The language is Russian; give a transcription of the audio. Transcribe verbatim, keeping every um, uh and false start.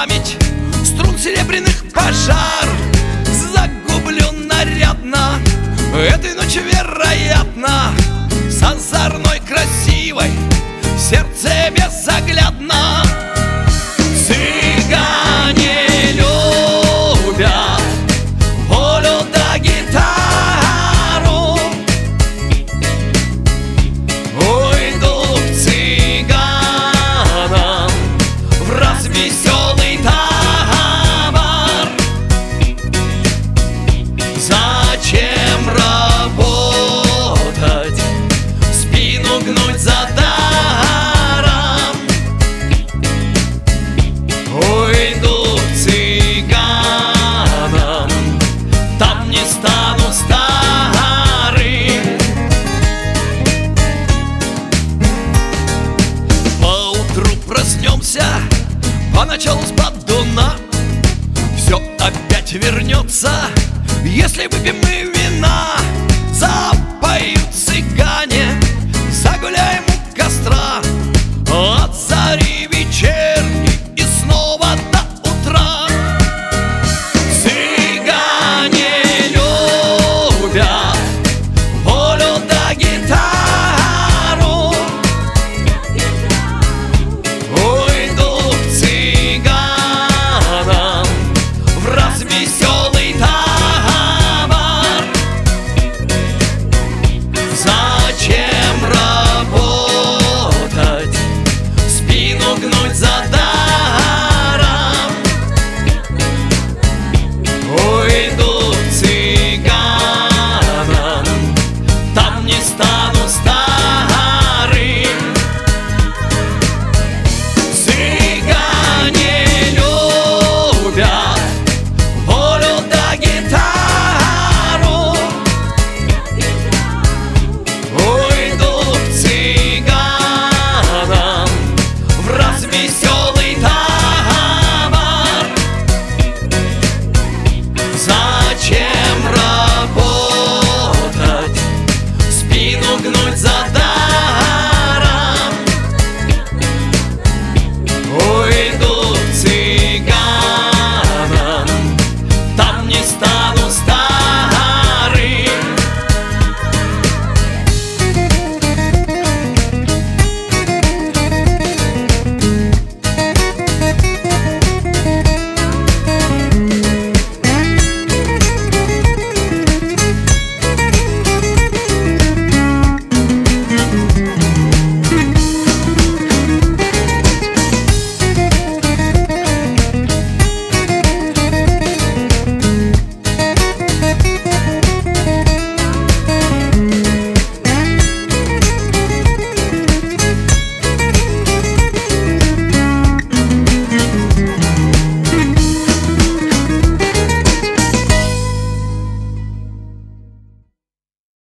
память струн серебряных пожар. Загублю нарядно этой ночью, вероятно, с озорной красивой, сердце безоглядно. Цыгане любят волю да гитару. Уйду к цыганам в развеселый табор. Зачем работать, спину гнуть за даром? Уйду к цыганам, там не стану старым. Поутру проснемся, поначалу с поддона, все опять вернется, если выпьем мы